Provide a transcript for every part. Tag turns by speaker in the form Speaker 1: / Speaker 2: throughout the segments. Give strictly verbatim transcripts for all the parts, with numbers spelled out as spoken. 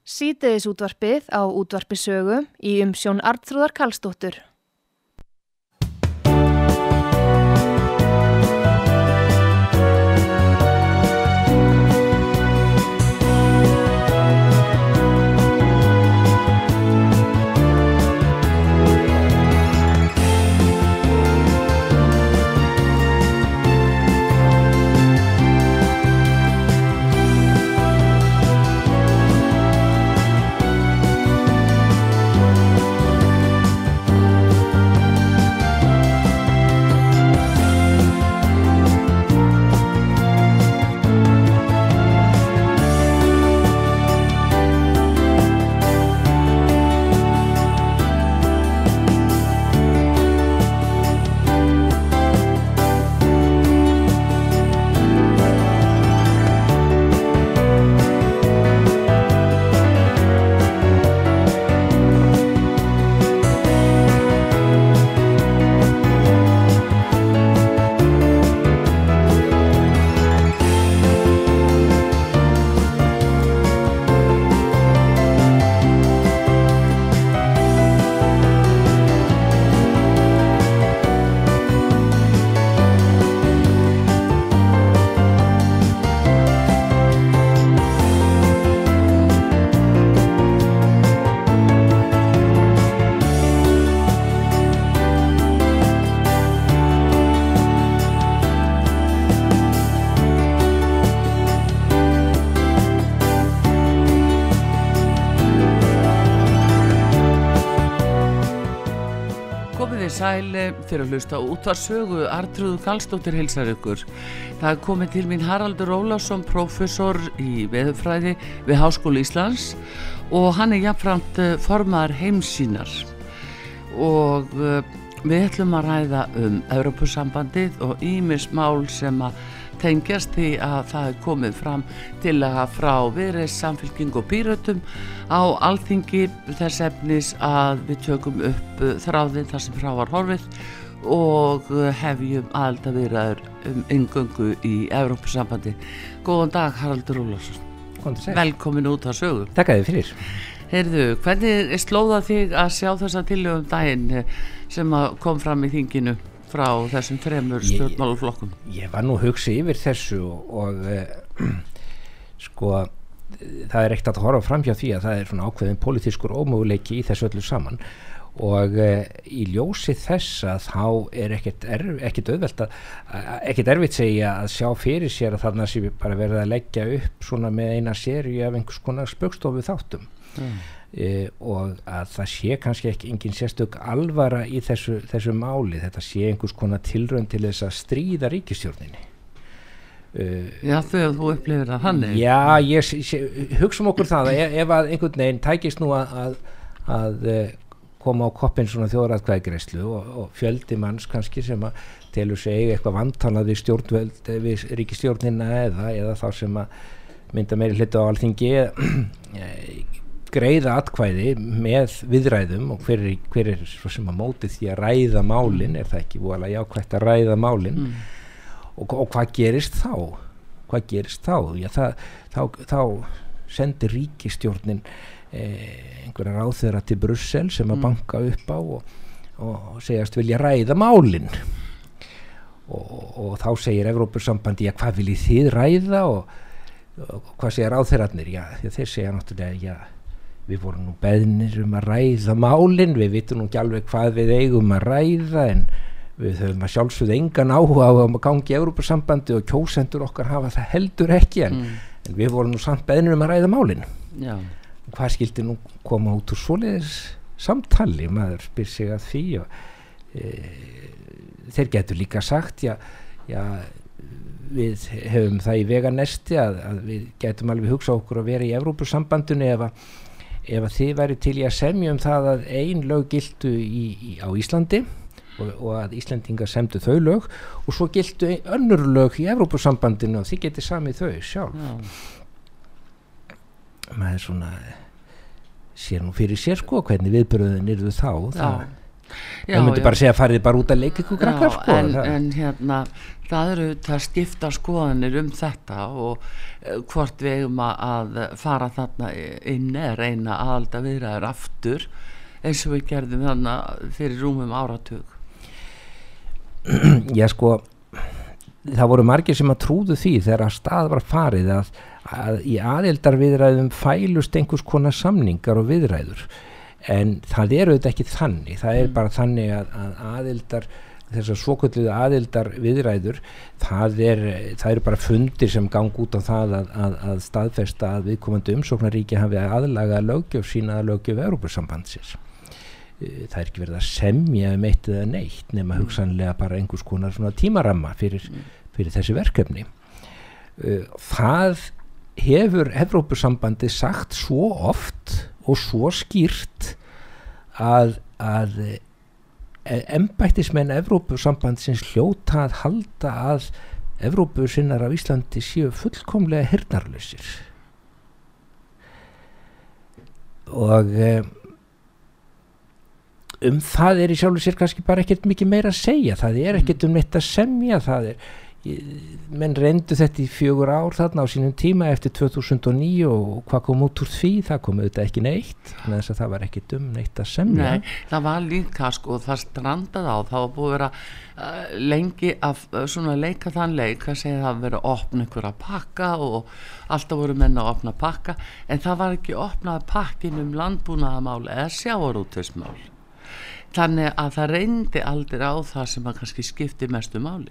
Speaker 1: Síðdegisútvarpið á Útvarpi Sögu í umsjón Arnþrúðar Karlsdóttur.
Speaker 2: Sæl fyrir að hlusta út að sögu. Arnþrúður Karlsdóttir heilsar ykkur. Það er komið til mín Haraldur Ólafsson, prófessor í veðurfræði við Háskóla Íslands og hann er jafnframt formaður Heimssýnar og við ætlum að ræða um Evrópusambandið og ýmis mál sem að tengjast því að það er komið fram til að frá Viðreisn, Samfylkingu og Pírötum á Alþingi þess efnis að við tökum upp þráðinn þar sem frá var horfið og hefjum aðildarviðræður um inngöngu í Evrópusambandi. Góðan dag, Haraldur Ólafsson. Velkomin út að sögu.
Speaker 3: Takk að þið fyrir.
Speaker 2: Heyrðu, hvernig slóða þig að sjá þessa tillögu um daginn sem að kom fram í þinginu frá þessum þremur stjórnmálaflokkum?
Speaker 3: Ég, ég var nú að hugsa yfir þessu og, og uh, sko það er ekkert að horfa fram hjá því að það er svona ákveðin pólitískur ómöguleiki í þessu öllu saman og uh, í ljósi þess að þá er ekkert, erf, ekkert auðvelt að ekkert erfitt segja að sjá fyrir sér að þarna sé bara verið að leggja upp svona með eina seríu af einhvers konar spaugstofu þáttum. Mm. Uh, og að það sé kannski ekki engin sérstök alvara í þessu, þessu máli, þetta sé einhvers konar tilraun til þess að stríða ríkisstjórninni. uh,
Speaker 2: Já, þegar þú upplifir það þannig.
Speaker 3: Já, ég, ég hugsa um okkur það að ef, ef að einhvern veginn tækist nú að, að, að koma á koppinn svona þjóðaratkvæðagreiðslu og, og fjöldi manns kannski sem að telur sig eitthvað vantalað við stjórnvöld við ríkisstjórnina eða, eða þá sem að mynda meiri hluti á Alþingi greiða atkvæði með viðræðum og hver er, hver er svo sem að móti því að ræða málin, er það ekki voðalega jákvætt að ræða málin mm. og, og hvað gerist þá? Hvað gerist þá? Já, það, þá, þá sendir ríkisstjórnin eh, einhverja ráðherra til Brussel sem að mm. banka upp á og, og segjast vilja ræða málin og, og þá segir Evrópusambandi, já, hvað viljið þið ræða og, og hvað segir ráðherrarnir? Já, þeir segja náttúrulega, já, við vorum nú beðnir um að ræða málin, við vitum nú ekki alveg hvað við eigum að ræða en við höfum að sjálfsögðu engan áhuga á að gangi í Evrópusambandi og kjósendur okkar hafa það heldur ekki en, mm. en við vorum nú samt beðnir um að ræða málin. Já. Hvað skildi nú koma út úr svoleiðis samtali? Maður spyr sig að því og e, þeir getur líka sagt, já, já við hefum það í veganesti að, að við getum alveg hugsað okkur að vera í Evrópusambandinu ef að ef að þið væri til í að semja um það að ein lög giltu í, í, á Íslandi og, og að Íslendingar semdu þau lög og svo giltu önnur lög í Evrópusambandinu og þið getið samið þau sjálf. Já. Maður svona sér nú fyrir sér sko hvernig viðbröðin yrðu þá. Það það myndi já. bara segja farið bara út að leika ykkur krakkar sko,
Speaker 2: en, en hérna það eru það skipta skoðanir um þetta og uh, hvort við eigum að fara þarna inn eða reyna aðalda viðræður aftur eins og við gerðum þarna fyrir rúmum áratug.
Speaker 3: Já sko það voru margir sem að trúðu því þegar að stað var farið að, að í aðildarviðræðum fælust einhvers konar samningar og viðræður en það eru þetta ekki þannig það er mm. bara þannig að, að aðildar þessar svokölluðu aðildar viðræður það er, það eru bara fundir sem gang út á það að, að, að staðfesta að viðkomandi umsóknaríki hafi aðlaga löggjöf sína að löggjöf Evrópusambandsins. Það er ekki verið að semja um eitt eða neitt nema mm. hugsanlega bara einhvers konar svona tímaramma fyrir, fyrir þessi verkefni. Það hefur Evrópusambandi sagt svo oft og svo skýrt að, að embættismenn Evrópusambandsins hljóta að halda að Evrópusinnar af Íslandi séu fullkomlega heyrnarlausir og um það er í sjálfu sér kannski bara ekkert mikið meira að segja, það er ekkert um neitt að semja, það er menn reyndu þetta í fjögur ár þarna á sínum tíma eftir tvö þúsund og níu og hvað kom út úr því, það kom auðvitað ekki neitt þannig að það var ekkert um neitt að semja.
Speaker 2: Nei, það var líka sko, það strandaði á, það var búið að vera uh, lengi að uh, svona leika þann leik, að segja það að vera að opna ykkur að pakka og alltaf voru menn að opna pakka, en það var ekki opnað pakkin um landbúnaðamál eða sjávarútvegsmál. Þannig að það reyndi aldrei á það sem að kannski skipti mestu máli.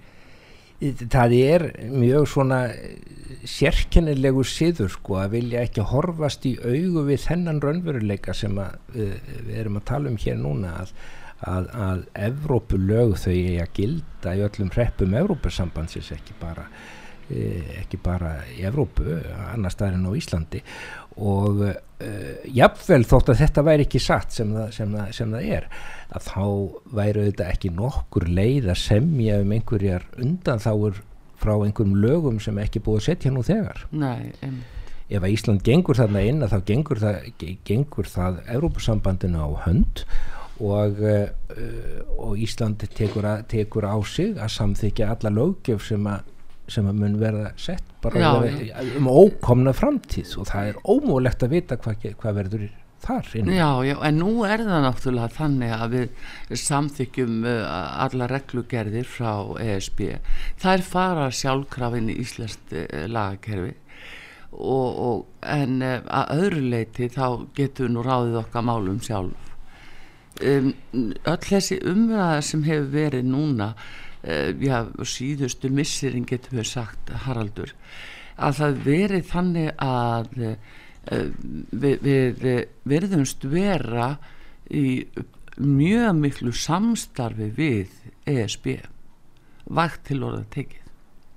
Speaker 3: Það er mjög svona sérkennilegu siður sko að vilja ekki horfast í augu við þennan raunveruleika sem að, við, við erum að tala um hér núna að, að, að Evrópulög þau eigi að gilda í öllum hreppum Evrópusambandsins ekki bara, ekki bara í Evrópu, annars staðar en á Íslandi og uh, jafnvel þótt að þetta væri ekki satt sem það, sem það, sem það er að þá væri þetta ekki nokkur leið að semja um einhverjar undanþágur frá einhverjum lögum sem ekki búið að setja nú þegar.
Speaker 2: Nei, um.
Speaker 3: Ef að Ísland gengur þarna inn að þá gengur það, gengur það Evrópusambandinu á hönd og, uh, og Ísland tekur, að, tekur á sig að samþykja alla löggjöf sem að sem að mun verða sett bara já, vera, um ókomna framtíð og það er ómögulegt að vita hvað hva verður þar inn.
Speaker 2: Já, já, en nú er það náttúrulega þannig að við samþykjum uh, alla reglugerðir frá E S B. Þær fara sjálfkrafin í íslenskt uh, lagakerfi og, og en uh, að öðru leyti þá getum við nú ráðið okkar málum sjálf. Um, öll þessi umræða sem hefur verið núna Uh, já, síðustu misserin getum við sagt Haraldur að það verið þannig að uh, við, við verðumst vera í mjög miklu samstarfi við E S B vægt til orða tekið.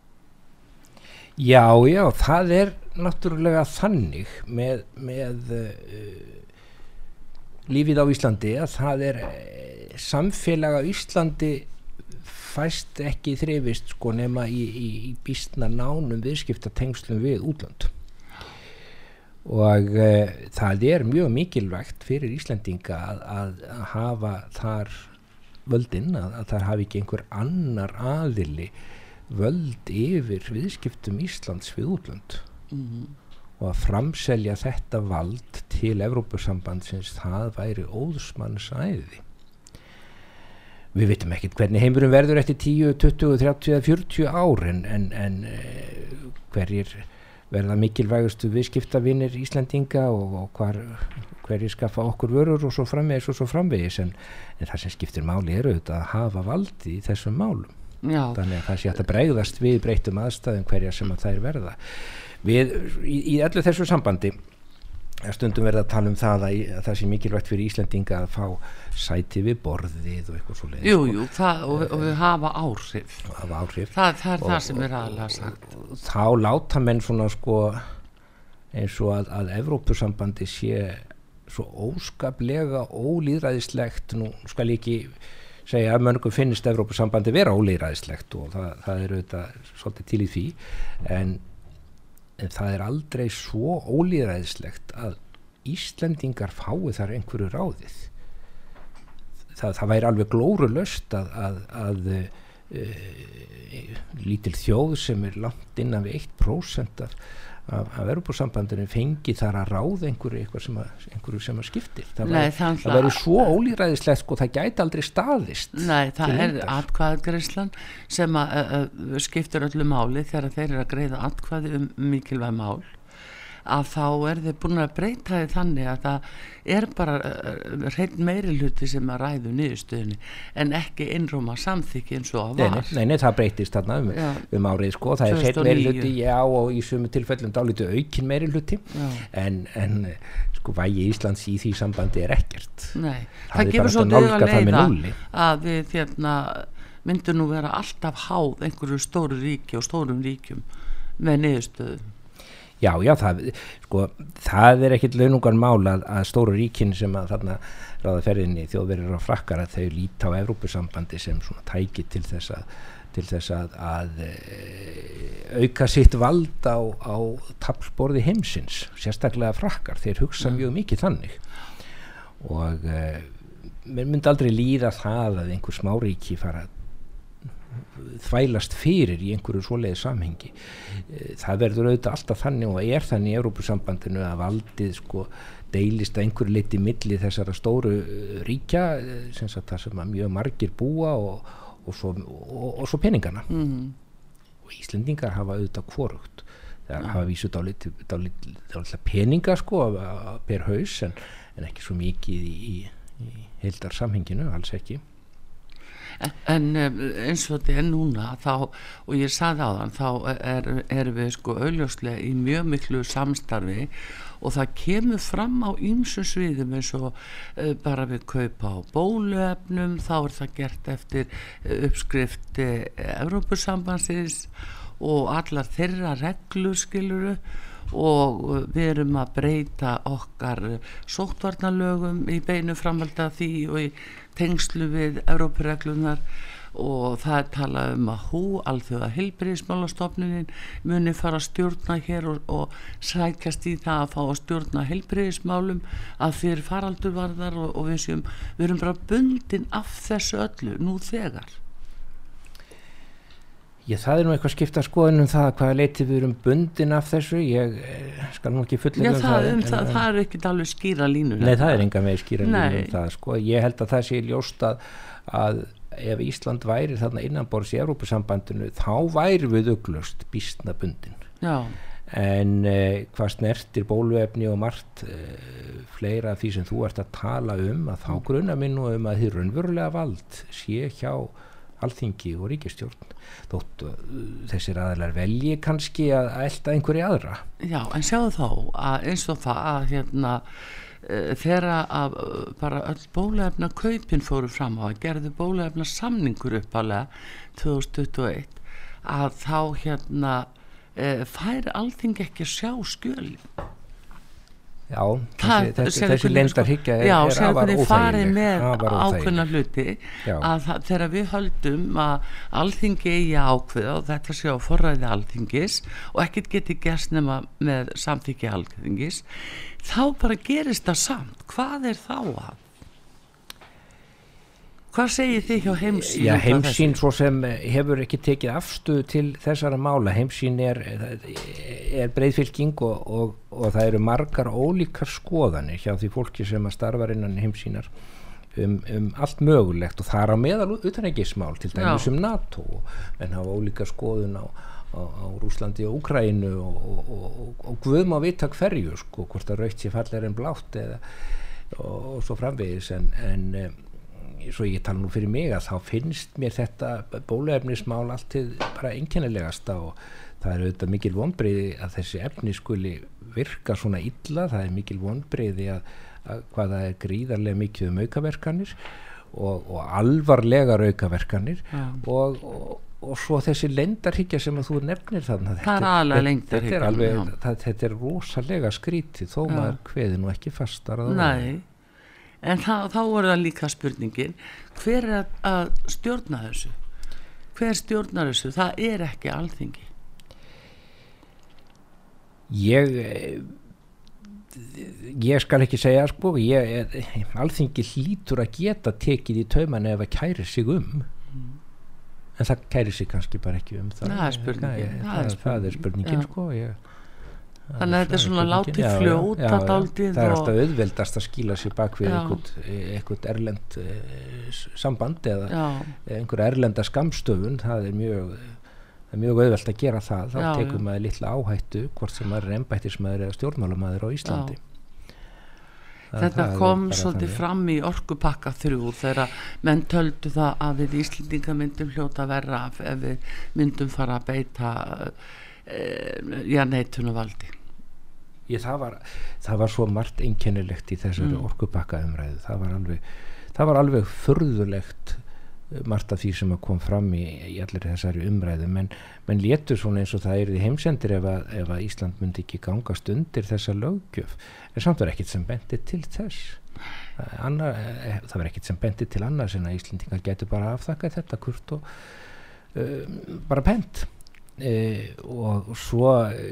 Speaker 3: Já, já, það er náttúrulega þannig með, með uh, lífið á Íslandi að það er uh, samfélag á Íslandi fæst ekki þrifist sko nema í, í, í býstna nánum viðskiptatengslum við útlönd og e, það er mjög mikilvægt fyrir Íslendinga að, að, að hafa þar völdin, að, að þar hafi ekki einhver annar aðili völd yfir viðskiptum Íslands við útlönd mm-hmm. og að framselja þetta vald til Evrópusambandsins það væri óðsmannsæði. Við veitum ekkert hvernig heimurinn verður eftir tíu, tuttugu, þrjátíu eða fjörutíu ár en, en, en uh, hverjir verða mikilvægustu viðskiptavinir Íslendinga og, og hvar, hverjir skaffa okkur vörur og svo framvegis og svo framvegis en, en það sem skiptir máli er auðvitað að hafa valdi í þessum málum. Já. Þannig að það sé hægt að bregðast við breyttum aðstæðum hverja sem að þær verða. Við, í, í öllu þessu sambandi stundum verða að tala um það að, að það sé mikilvægt fyrir Íslendinga að fá sæti við borðið og eitthvað svo leiðis.
Speaker 2: Jú, jú, það, og, og við hafa áhrif.
Speaker 3: Hafa áhrif.
Speaker 2: Það, það er
Speaker 3: og,
Speaker 2: það sem er aðlega sagt.
Speaker 3: Þá láta menn svona sko eins og að, að Evrópusambandi sé svo óskaplega ólýðræðislegt, nú skal ég ekki segja að mörgum finnst Evrópusambandi vera ólýðræðislegt og það, það er auðvitað svolítið til í því en en það er aldrei svo ólýðræðislegt að Íslendingar fái þar einhverju ráðið. það, það væri alveg glórulaust að, að, að uh, lítil þjóð sem er langt innan við eitt prósent af, af, af Evrópusambandinu fengi þar að ráða einhverju, einhverju sem að, einhverju sem að skiptir. Það
Speaker 2: Nei,
Speaker 3: væri,
Speaker 2: það
Speaker 3: það væri svo ólýðræðislegt, sko, það gæti aldrei staðist.
Speaker 2: Nei, það er atkvæðagreiðslan sem að, uh, skiptir öllu máli þegar þeir eru að greiða atkvæði um mikilvæg mál, að þá er þeir búin að breyta því þannig að það er bara uh, hreinn meiri hluti sem að ræðu niðurstöðunni en ekki innróma samþykki eins og að var.
Speaker 3: Nei, nei, nei, það breytist þarna um, um árið, sko, það er hreinn meiri hluti, já, og í sumu tilfellum dálítið aukinn meiri hluti, en, en sko, vægi Íslands í því sambandi er ekkert.
Speaker 2: Nei, það,
Speaker 3: það
Speaker 2: gefur svo dög að leiða að við hérna, myndum nú vera alltaf háð einhverju stóru ríki og stórum ríkjum með niðurstöðum.
Speaker 3: Já, já, það, sko, það er ekkit launungan mál að, að stóru ríkin sem að þarna ráða ferðinni Þjóðverjar og Frakkar að þau líta á Evrópusambandi sem svona tæki til þess að, til þess að, að e, auka sitt vald á, á taflborði heimsins, sérstaklega Frakkar, þeir hugsa mjög mikið þannig og e, mér myndi aldrei líða það að einhver smáríki fara þvælast fyrir í einhverju svoleiði samhengi. Það verður auðvitað alltaf þannig og er þannig í Evrópusambandinu að valdið, sko, deilist að einhverju leyti milli þessara stóru ríkja sem sagt það sem að mjög margir búa og, og, svo, og, og svo peningana. Mm. Og Íslendingar hafa auðvitað hvorugt. Það mm. hafa vísu dálítið dálítið dálítið peninga, sko, per haus en, en ekki svo mikið í, í, í heildar samhenginu, alls ekki.
Speaker 2: En eins og þetta er núna þá, og ég sagði á þann, þá er, er við sko augljóslega í mjög miklu samstarfi og það kemur fram á ýmsum sviðum eins og uh, bara við kaupa á bóluefnum, þá er það gert eftir uh, uppskrifti Evrópusambandsins og allar þeirra reglur, skiluru, og uh, við erum að breyta okkar uh, sóttvarnalögum í beinu framhaldi af því og í tengslu við Evrópureglunar og það er talað um að hú, alþjóða heilbrigðismálastofnunin muni fara að stjórna hér og, og sækjast í það að fá að stjórna heilbrigðismálum að fyrir faraldurvarðar og, og við séum, við erum bara bundin af þessu öllu nú þegar.
Speaker 3: Já, það er nú eitthvað skipta skoðun um það hvaða leiti við erum bundin af þessu, ég skal nú ekki fullyrða um það.
Speaker 2: Um það, það er ekki alveg skýra línur.
Speaker 3: Nei, það er enga með skýra línur um það, sko. Ég held að það sé ljóst að, að ef Ísland væri þarna innanborðs í Evrópusambandinu, þá væri við uglust býstna bundin.
Speaker 2: Já.
Speaker 3: En eh, hvað snertir bóluefni og margt eh, fleira af því sem þú ert að tala um, að þá grunar mig nú um að þið raunverulega vald sé hjá Alþingi og ríkisstjórn þótt uh, þessir aðilar velji kannski að elta einhverju aðra.
Speaker 2: Já, en sjáðu þá að eins og það að hérna uh, þegar að uh, bara öll bóluefna kaupin fóru fram á að gerðu bóluefna samningur uppalega tvö þúsund tuttugu og eitt að þá hérna uh, fær Alþingi ekki að sjá skjölin.
Speaker 3: Já, þessi, þessi, þessi leyndarhyggja er,
Speaker 2: já,
Speaker 3: er afar óþægileg. Já,
Speaker 2: farið með ákveðna hluti að það, þegar við höldum að Alþingi eigi ákveða og þetta sé á forræði Alþingis og ekkert geti gerst nema með samþykki Alþingis, þá bara gerist það samt. Hvað er þá að? Hvað segir þið hjá Heimssýn?
Speaker 3: Já, Heimssýn svo sem hefur ekki tekið afstöðu til þessara mála. Heimssýn er, er breiðfylking og, og, og það eru margar ólíkar skoðanir hjá því fólki sem að starfa innan Heimssýnar um, um allt mögulegt og það er á meðal utanríkismál, til dæmis um NATO, en hafa ólíkar skoðun á, á, á Rússlandi og Úkraínu og, og, og, og guðum á vita hverju, sko, hvort að rautt sé fallegur en blátt eða, og, og svo framvegis, en, en svo ég tala nú fyrir mig að þá finnst mér þetta bóluefnismál alltið bara einkennilegasta og það er auðvitað mikil vonbrigði að þessi efni skuli virka svona illa, það er mikil vonbrigði að, að hvað það er gríðarlega mikið um aukaverkanir og, og alvarlegar aukaverkanir ja. og, og, og svo þessi leyndarhyggja sem að þú nefnir þarna,
Speaker 2: þetta, þetta, þetta, er alveg,
Speaker 3: það, þetta er rosalega skrítið þó ja. maður kveði nú ekki fastar að
Speaker 2: Nei En þá, þá er það líka spurningin, hver er að, að stjórna þessu? Hver stjórnar þessu? Það er ekki Alþingi.
Speaker 3: Ég ég skal ekki segja sko, ég, Alþingi hlýtur að geta tekið í tauman ef að kæri sig um mm. en það kæri sig kannski bara ekki um það,
Speaker 2: það er spurningin,
Speaker 3: það, það, það, það er spurningin sko, ég,
Speaker 2: þannig að þetta er svona látið fljóta dálítið.
Speaker 3: Það er alltaf auðveldast að skýla sér bak við eitthvað erlend eh, samband eða já. einhver erlenda skammstöfun, það er mjög það er mjög auðvelt að gera það, þá já, tekur maður litla áhættu hvort sem maður er embættismaður eða stjórnmálamaður á Íslandi.
Speaker 2: Þetta kom svolítið fram í orkupakka þrjú þegar menn töldu það að við Íslendinga myndum hljóta verra ef við myndum fara að beita e, já, neitunarvaldi.
Speaker 3: Ég, það, var, það var svo margt einkennilegt í þessari mm. orkupakka umræðu, það var alveg það var alveg furðulegt margt af því sem að kom fram í, í allir þessari umræðu, menn men létur svona eins og það er í heimsendir ef að, ef að Ísland myndi ekki gangast undir þessa löggjöf, en samt var ekkert sem bendi til þess Anna, það var ekkert sem bendi til annars en að Íslendingar getur bara afþakkað þetta kurt og uh, bara pent uh, og svo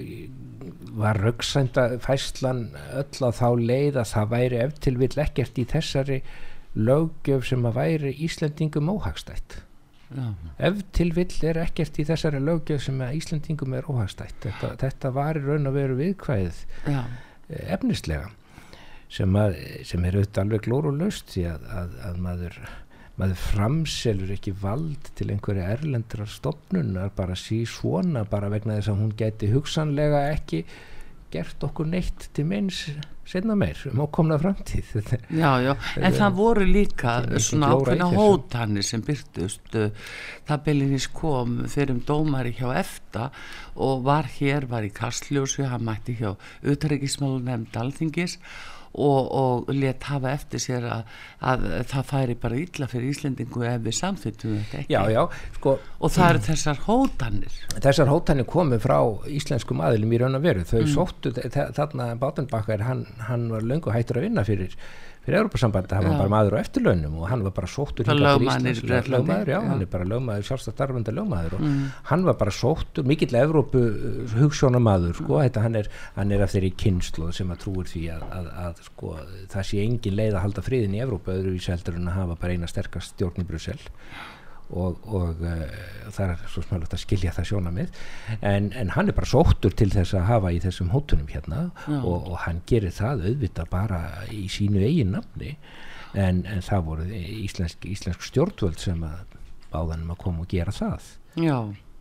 Speaker 3: var rögsænda fæslan öll á þá leið að það væri ef til vill ekkert í þessari löggjöf sem að væri Íslendingum óhagstætt. Já. Ef til vill er ekkert í þessari löggjöf sem að Íslendingum er óhagstætt. Þetta, þetta var í raun og veru viðkvæðið Já. efnislega sem, að, sem er auðvitað alveg glórulaust því að, að, að maður, maður framselur ekki vald til einhverja erlendrar stofnunar bara sí svona bara vegna þess að hún gæti hugsanlega ekki gert okkur neitt til meins seinna meir um ókomna framtíð.
Speaker 2: Já, já, en það voru líka svona ákveðna hótanir sem byrtust. Það beilinís kom fyrir um dómari hjá EFTA og var hér, var í Kastljósi, hann mætti hjá utanríkismálanefnd Alþingis og, og lét hafa eftir sér að, að það færi bara illa fyrir Íslendingu ef við samþykktum þetta ekki.
Speaker 3: Já, já, sko,
Speaker 2: og það eru þessar hótanir.
Speaker 3: Þessar hótanir komu frá íslenskum aðilum í raun og veru. Þau mm. sóttu, þarna Baudenbacher, hann, hann var löngu hættur að vinna fyrir fyrir Evrópusambandi, hann var bara maður á eftirlaunum og hann var bara sóttur hingað til Íslands lögmaður, já, já, hann er bara lögmaður, sjálfstætt starfandi lögmaður og mm. hann var bara sóttur, mikill Evrópu hugsjónamaður, sko, þetta hann er hann er af þeirri kynslóð sem að trúir því að, að, að sko, það sé engin leið að halda friðin í Evrópu öðruvísi heldur en að hafa bara eina sterkast stjórn í Brussel og, og uh, það er svo smálegt að skilja það sjónamið en, en hann er bara sóttur til þess að hafa í þessum hótunum hérna og, og hann gerir það auðvitað bara í sínu eigin nafni en, en það voru íslensk, íslensk stjórnvöld sem að báðanum að koma og gera það. Já.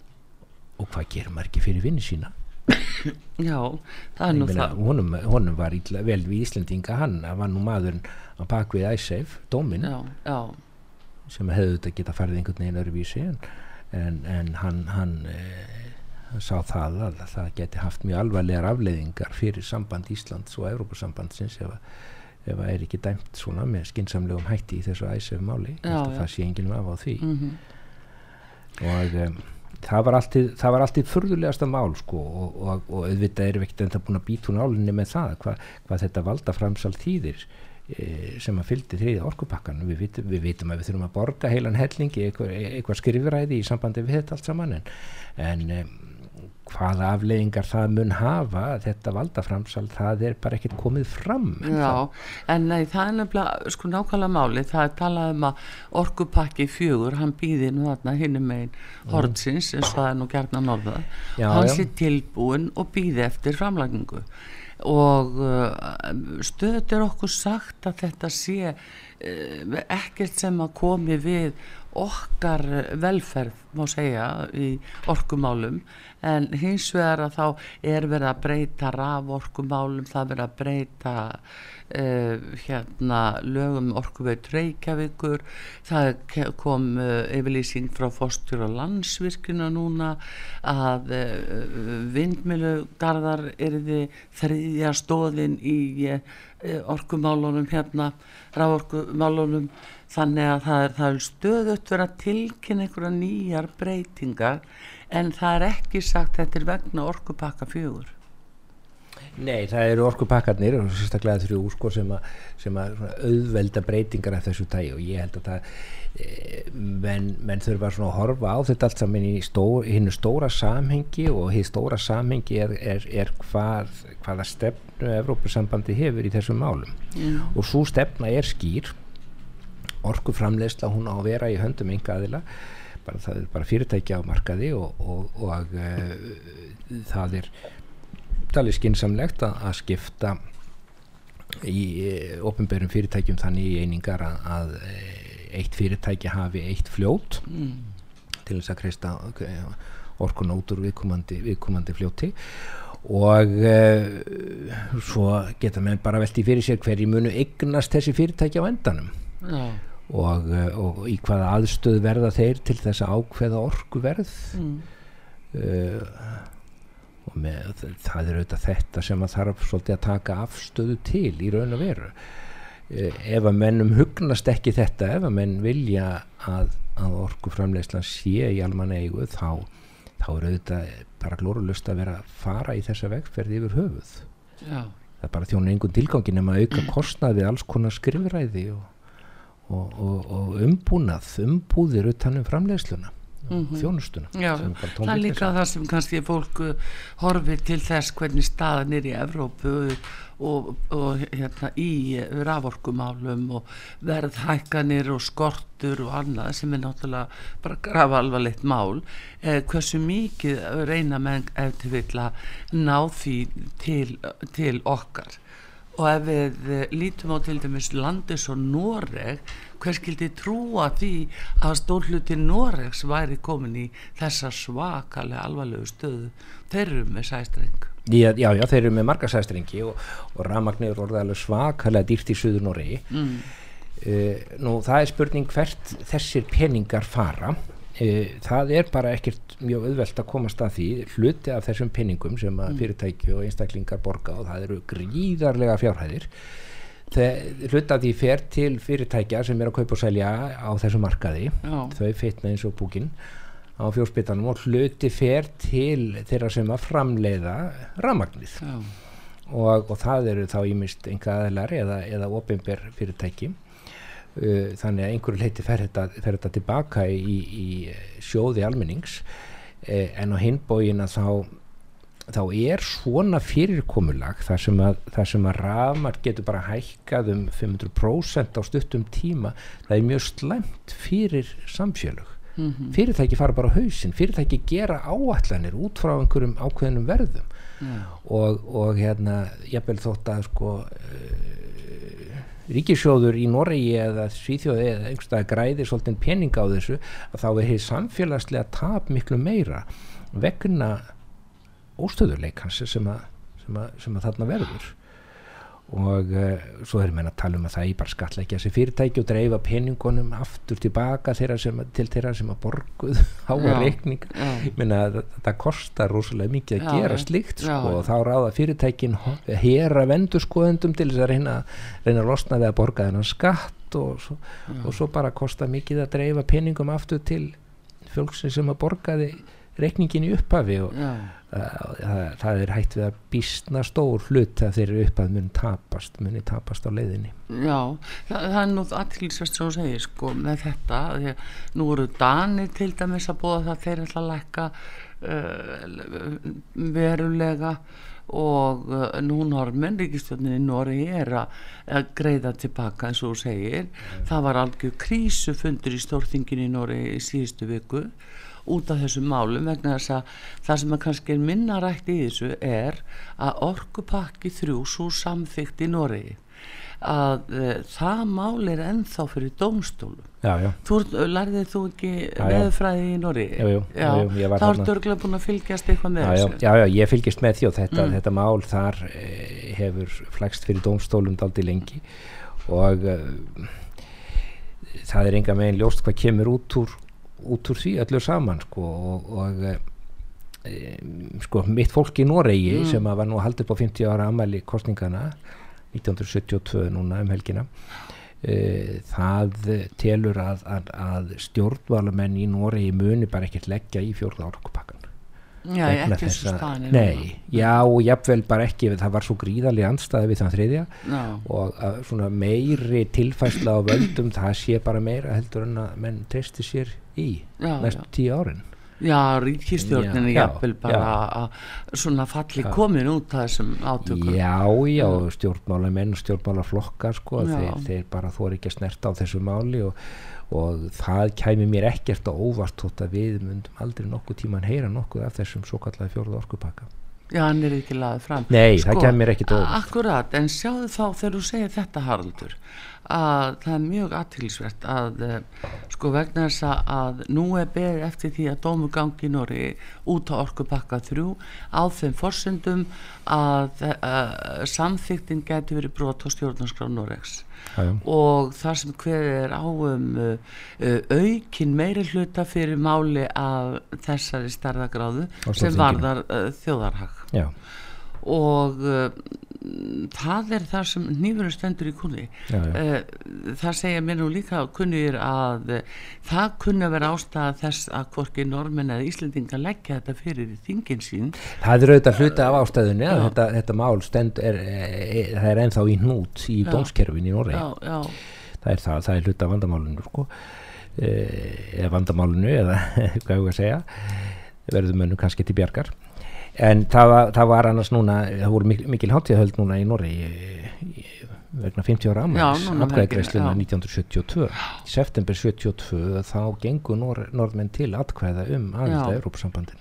Speaker 3: Og hvað gerir maður ekki fyrir vinni sína?
Speaker 2: Já, það er nú meina, það
Speaker 3: honum, honum var illa, vel við Íslendinga, hann var nú maðurinn á bakvið Icesave, dóminn
Speaker 2: já, já.
Speaker 3: sem hefði þetta geta farið einhvern veginn öðruvísi en, en, en hann, hann e, sá það að það geti haft mjög alvarlegar afleiðingar fyrir samband Íslands og Evrópusambandsins ef, ef það er ekki dæmt svona með skynsamlegum hætti í þessu Icesave máli, já, já. Það sé enginn af á því mm-hmm. og um, það var alltið það var alltið furðulegasta mál sko og, og, og auðvitað erum við ekkert enda búin að býta úr nálinni með það hva, hvað þetta valdaframsal þýðir e, sem að fylgdi þriðja orkupakkan við vitum, við vitum að við þurfum að borga heilan helling í eitthvað, eitthvað skrifræði í sambandi við þetta allt saman en, en um, hvaða afleiðingar það mun hafa þetta valdaframsal, það er bara ekkert komið fram en
Speaker 2: Já, en nei, það er nefnilega sko nákvæmlega máli, það er talað um að orkupakki fjögur, hann býði nú þarna hinum megin hornsins eins og það er nú gjarnan orðað, hann sé tilbúin og býði eftir framlagningu og uh, stöðut er okkur sagt að þetta sé uh, ekkert sem að komi við okkar velferð má segja í orkumálum en hins vegar að þá er verið að breyta raforkumálum, það verið að breyta uh, hérna lögum Orkuveit Reykjavíkur, það kom uh, yfirlýsing frá forstjóra Landsvirkjuna núna að uh, vindmyllugarðar yrði þriðja stoðin í uh, orkumálunum hérna, raforkumálunum þannig að það er, það er stöðugt verið að tilkynna einhverja nýjar breytingar en það er ekki sagt þetta er vegna orkupakka fjögur.
Speaker 3: Nei, það eru orkupakkarnir og sérstaklega þrjú sko sem að, sem að auðvelda breytingar af þessu tagi og ég held að það e, menn, menn þurfa svona að horfa á þetta allt saman í stór, hinnu stóra samhengi og hið stóra samhengi er, er, er hvað, hvaða stefn stefnu Evrópusambandi hefur í þessum málum mm. og svo stefna er skýr, orkuframleiðsla hún á að vera í höndum einkaaðila, bara það er bara fyrirtæki á markaði og, og, og uh, það er talið skynsamlegt að, að skipta í opinberum fyrirtækjum þannig í einingar að, að eitt fyrirtæki hafi eitt fljót mm. til þess að kreista orkuna út úr viðkomandi, viðkomandi fljóti og uh, svo geta menn bara velti fyrir sér hverju munu eignast þessi fyrirtæki á endanum ja. og, og í hvaða aðstöð verða þeir til þess að ákveða orkuverð mm. uh, og með, það er auðvitað þetta sem að þarf svolítið að taka afstöðu til í raun og veru eh, ef að mennum hugnast ekki þetta, ef að menn vilja að, að orkuframleiðslan sé í almannaeigu þá, þá er auðvitað bara glórulaust að vera að fara í þessa vegferð yfir höfuð Já. Það er bara þjóna engun tilgangi nema að auka kostnað við alls konar skrifræði og, og, og, og umbúnað umbúðir utan um framleiðsluna Mm-hmm. þjónustuna.
Speaker 2: Já, það er líka það sem kannski fólk uh, horfir til þess hvernig staðan er í Evrópu og, og hérna í raforkumálum og verðhækkanir og skortur og annað sem er náttúrulega bara grafalvarlegt mál eh, hversu mikið reyna menn ef til vill að ná því til, til okkar og ef við lítum á til dæmis landis og Noreg, hver skildi trúa því að stórhluti Noregs væri komin í þessa svakalega alvarlegu stöðu? Þeir eru með sæstreng.
Speaker 3: Já, já, já þeir eru með marga sæstrengi og, og rafmagnið er orðið alveg svakalega dýrt í Suður Noregi. Mm. Uh, nú, það er spurning hvert þessir peningar fara. Uh, það er bara ekkert mjög auðvelt að komast að því hluti af þessum peningum sem að fyrirtæki og einstaklingar borga og það eru gríðarlega fjárhæðir hluti af því fer til fyrirtækja sem er að kaupa og selja á þessum markaði Já. Þau fitna eins og púkin á fjósbitanum og hluti fer til þeirra sem að framleiða rafmagnið og, og það eru þá ýmist einkaaðilar eða, eða opinber fyrirtæki Uh, þannig að einhverju leyti fer þetta, fer þetta tilbaka í, í sjóði almennings uh, en á hinn bógin að þá þá er svona fyrirkomulag þar sem að, þar sem að rafmagn getur bara hækkað um fimm hundruð prósent á stuttum tíma, það er mjög slæmt fyrir samfélög mm-hmm. fyrirtæki fara bara á hausinn, fyrirtæki gera áætlanir út frá einhverjum ákveðnum verðum mm. og, og hérna jafnvel þótt að sko uh, ríkissjóður í Noregi eða Svíþjóði eða einhverstað græðir svolítið peninga á þessu að þá er hér samfélagslega tap miklu meira vegna óstöðuleikans sem að, sem að, sem að þarna verður og uh, svo erum við að tala um að það er bara skattleggja þessi fyrirtæki og dreifa peningunum aftur tilbaka þeirra sem, til þeirra sem að borguð háa reikning ég meina að það kostar rosalega mikið að já, gera slíkt sko, og þá ráða fyrirtækin hera vendurskoðendum til þess að reyna, reyna að losna við að borga þennan skatt og svo, og svo bara kostar mikið að dreifa peningum aftur til fólksins sem að borgaði reikningin í upphafi og uh, það, það er hægt við að býsna stór hlut að þeirri upphaf muni tapast, muni tapast á leiðinni.
Speaker 2: Já, það, það er nú athyglisvert sem þú segir sko með þetta, því að nú eru Danir til dæmis að búa það þeir ætla að lækka uh, verulega og uh, nú Norðmenn, ríkisstjórnin í Noregi er að, að greiða tilbaka eins og þú segir, mm. það var algjör krísufundur í Stórþinginu í Noregi í síðustu viku út af þessum málum vegna þess að það sem að kannski er minna rætt í þessu er að orkupakki þrjú svo samþykkt í Noregi að uh, það mál er ennþá fyrir dómstólum.
Speaker 3: Já, já.
Speaker 2: Þú lærðið þú ekki veðurfræði í Noregi?
Speaker 3: Já, já, já, já
Speaker 2: þá ertu örugglega búin að fylgjast eitthvað með
Speaker 3: já,
Speaker 2: þessu.
Speaker 3: Já, já, ég fylgjast með því og þetta, mm. þetta mál þar eh, hefur flækst fyrir dómstólum dálítið lengi og uh, það er enga megin ljóst hvað kemur út úr út úr því öllu saman sko og, og e, sko mitt fólk í Noregi mm. sem að var nú að halda upp á fimmtíu ára afmæli kosningana nítján hundruð sjötíu og tvö núna um helgina e, það telur að, að, að stjórnvalamenn í Noregi muni bara ekkert leggja í fjórða orkupakkan.
Speaker 2: Já, ekki þessu staðan.
Speaker 3: Nei, já og jafnvel bara ekki, það var svo gríðarlega andstæði við þann þriðja no. og að svona meiri tilfærsla á völdum það sé bara meira heldur en að menn treysti sér í já, næstu já. tíu árin.
Speaker 2: Já, ríkisstjórnin
Speaker 3: Já,
Speaker 2: jafnvel bara að svona falli
Speaker 3: Já.
Speaker 2: komin út af þessum átökum.
Speaker 3: Já, já, stjórnmálamenn og stjórnmálaflokkar sko,
Speaker 2: Já.
Speaker 3: þeir, þeir bara þori ekki að snerta á þessu máli og, og það kæmi mér ekkert á óvart þótt að við myndum aldrei nokkuð tíman heyra nokkuð af þessum svo kallaði fjórða orkupakka.
Speaker 2: Já, hann er ekki lagður fram.
Speaker 3: Nei, það kæmi mér ekkert á óvart.
Speaker 2: Akkurat, en sjáðu þá þegar þú segir þetta, Haraldur, að það er mjög athyglisvert að uh, sko vegna þess að nú er beðið eftir því að dómur gangi í Noregi út á orkupakka þrjú á þeim forsendum að uh, samþyktin gæti verið brot á stjórnarskrá Noregs.
Speaker 3: Já, já.
Speaker 2: Og það sem kveðið er á um uh, uh, aukin meiri hluta fyrir máli af þessari stærðagráðu sem varðar uh, þjóðarhag.
Speaker 3: Já.
Speaker 2: Og uh, það er það sem hnífurinn stendur í kúli.
Speaker 3: Já, já.
Speaker 2: Uh, það segja mér nú líka kunnir að uh, það kunni að vera ástæða þess að hvorki Normenn eða Íslendingar leggja þetta fyrir þingin sín.
Speaker 3: Það er auðvitað hluta af ástæðunni að
Speaker 2: Já.
Speaker 3: þetta, þetta mál stend er, er, það er ennþá í hnút í
Speaker 2: Já.
Speaker 3: dómskerfin í Noregi.
Speaker 2: Já, já.
Speaker 3: Það er það, það er hluta af vandamálinu sko. Eh, eða vandamálinu eða hvað ég að segja, verður mönnum kannski til bjargar. En það var, það var annars núna, það voru mikil, mikil hátíðahöld núna í Noregi vegna fimmtíu ára afmælis atkvæðagreiðsluna nítján hundruð sjötíu og tvö. Í september sjötíu og tvö þá gengu nor, norðmenn til atkvæða um aðild að Evrópusambandinu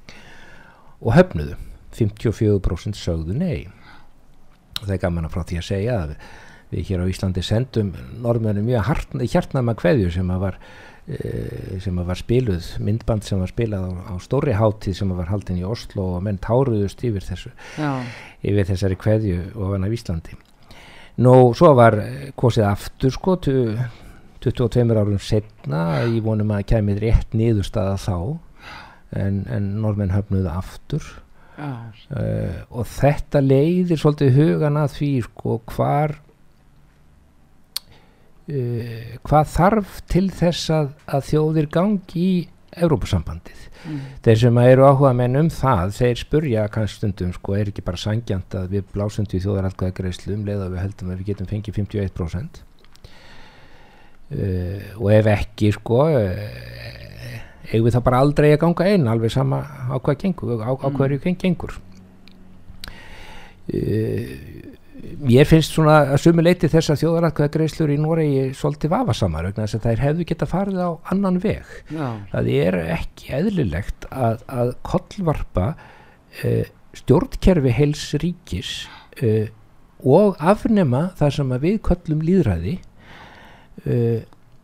Speaker 3: og höfnuðu. fimmtíu og fjögur prósent sögðu nei. Og það er gaman að frá því að segja að við, við hér á Íslandi sendum norðmennum mjög hart, hjartnæma kveðju sem að var sem að var spiluð, myndband sem var spilað á, á stóri hátíð sem að var haldin í Oslo og menn táruðust yfir þessu
Speaker 2: Já.
Speaker 3: yfir þessari kveðju ofan af Íslandi. Nú, svo var kosið aftur sko tuttugu og tveimur árum seinna í vonum að kæmið rétt niðurstaða þá en, en norðmenn höfnuðu aftur uh, og þetta leiðir svolítið hugan að því sko hvar Uh, hvað þarf til þess að, að þjóðir gangi í Evrópusambandið. Mm. Þeir sem eru áhuga menn um það, þeir spurja kannski stundum, sko, er ekki bara sanngjarnt að við blásum til þjóðaratkvæðagreiðslu um leið að við heldum að við getum fengið fimmtíu og eitt prósent uh, og ef ekki, sko uh, eigum við það bara aldrei að ganga einn, alveg sama á hvað gengur, á, á hverju mm. gengur. Uh, Mér finnst svona að sumu leyti þess að þjóðaratkvæðagreiðslur í Noregi svolítið vafasamar vegna þess að þær hefðu geta farið á annan veg. Já. Það er ekki eðlilegt að, að kollvarpa uh, stjórnkerfi heils ríkis uh, og afnema það sem að við köllum lýðræði uh,